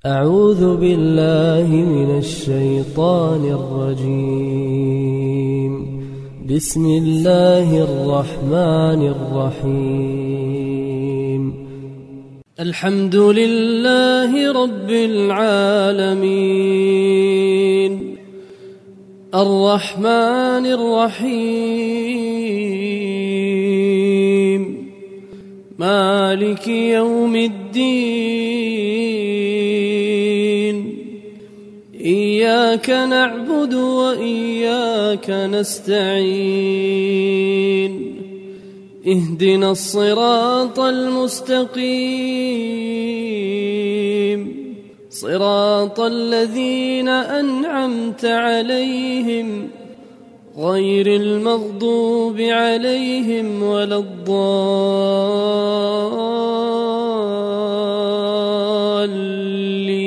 أعوذ بالله من الشيطان الرجيم. بسم الله الرحمن الرحيم. الحمد لله رب العالمين، الرحمن الرحيم، مالك يوم الدين. إياك نعبد وإياك نستعين. اهدنا الصراط المستقيم، صراط الذين أنعمت عليهم غير المغضوب عليهم ولا الضالين.